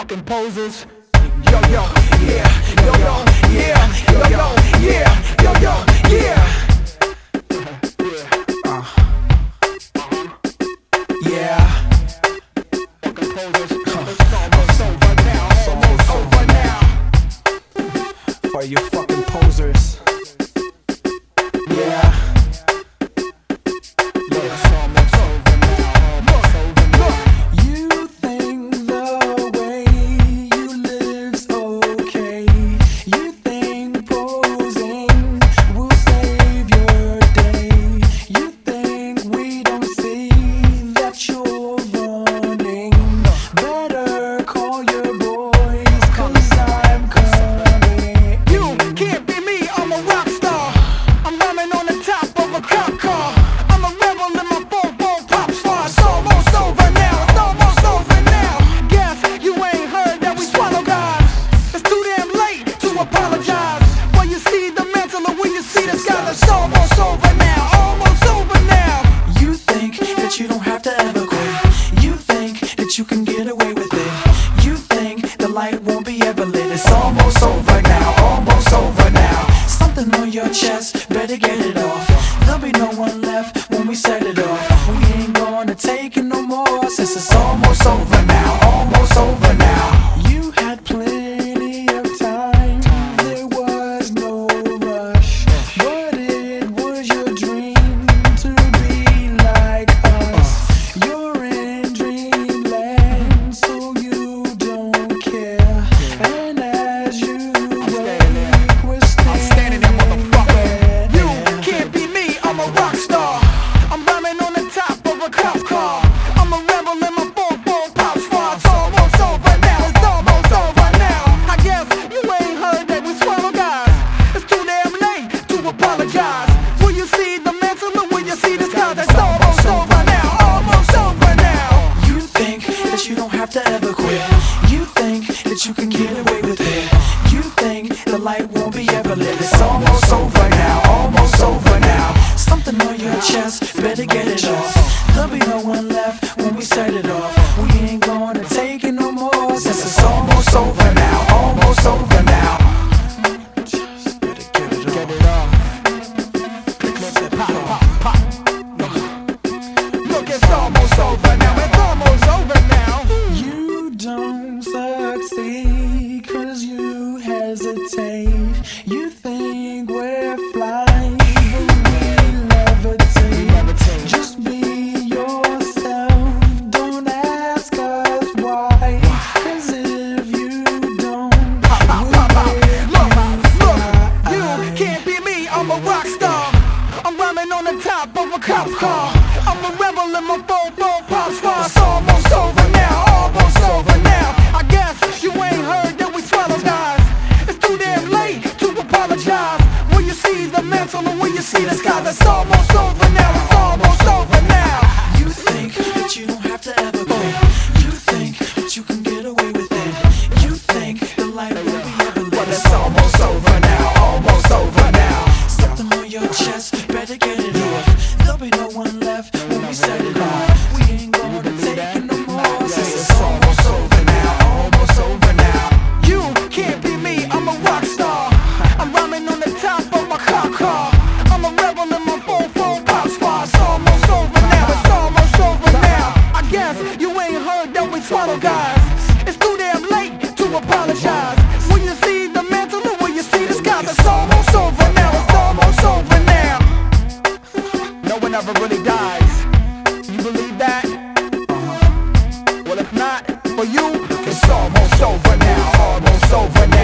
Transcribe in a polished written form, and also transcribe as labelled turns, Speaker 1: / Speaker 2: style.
Speaker 1: fucking posers. Yo, yo, yeah, yo, yo, yeah, yo, yo, yeah, yo, yo, yeah. Yeah. Fucking posers. It's almost over now. It's almost over now. For you fucking posers. Yeah. It's almost over now, almost over now.
Speaker 2: You think that you don't have to ever quit. You think that you can get away with it. You think the light won't be ever lit. It's almost over now, almost over now. Something on your chest, better get it off. There'll be no one left when we set it off. We ain't gonna take it no more, since it's almost over now, almost over now. You had plenty of time, there was no rush. But it was your dream to be like us. You're in dreamland, so you don't care. And as you wake, we're standing there,
Speaker 1: motherfucker. You can't be me, I'm a rock star. I'm rhyming on the top of a cop car. I'm a rebel in my 4-4 pop star. It's almost over now, it's almost over now. I guess you ain't heard that we swallow guys. It's too damn late to apologize. Will you see the mantle or will you see the skies? It's almost over now, almost over now.
Speaker 2: You think that you don't have to ever quit. You think that you can get away with it. You think the light won't be ever lit. It's almost over now, almost over now. Something on your chest, better get it off. There'll be no one left when we set it off. We ain't gonna take it no more, since it's almost over now, almost over now. Just better get it off.
Speaker 1: Look, it's almost over now, it's almost over now.
Speaker 2: You don't succeed, cause you hesitate. You think we're flying, but we levitate. Just be yourself, don't ask us why. Cause if you don't,
Speaker 1: Look, you can't be me, I'm a rock star. I'm rhyming on the top of a cop's car. I'm a rebel in my 4-4 pop star. It's almost over now, almost over now. I guess you ain't heard that we swallow guys. It's too damn late to apologize. Will you see the mantle or will you see the skies? It's almost over now, it's almost over now.
Speaker 2: you think that you don't have to ever quit. You think that you can get away with it. You think the light will be ever lit.
Speaker 1: But it's almost over now, almost over now.
Speaker 2: Something on your chest, better get it off. There'll be no one left when we set it off. We ain't gonna take it no more, since
Speaker 1: It's almost over now, almost over now. You can't be me, I'm a rock star. I'm rhyming on the top of my cop car. I'm a rebel in my 4-4 pop star. It's almost over now, it's almost over now. I guess you ain't heard that we swallow guys. It's too damn late to apologize. Will you see the mantle or will you see the skies? It's almost over now, it's almost over now. No one ever really dies. You believe that? Well, if not, for you, it's almost over now, almost over now.